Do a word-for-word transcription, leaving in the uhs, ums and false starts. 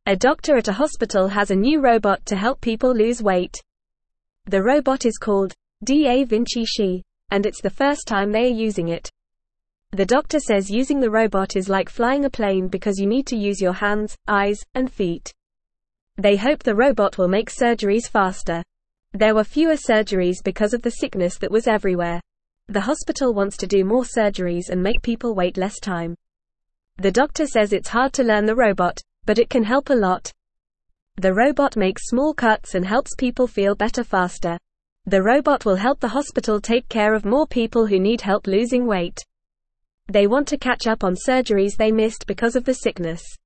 A doctor at a hospital has a new robot to help people lose weight. The robot is called Da Vinci She, and it's the first time they are using it. The doctor says using the robot is like flying a plane because you need to use your hands, eyes, and feet. They hope the robot will make surgeries faster. There were fewer surgeries because of the sickness that was everywhere. The hospital wants to do more surgeries and make people wait less time. The doctor says it's hard to learn the robot, but it can help a lot. The robot makes small cuts and helps people feel better faster. The robot will help the hospital take care of more people who need help losing weight. They want to catch up on surgeries they missed because of the sickness.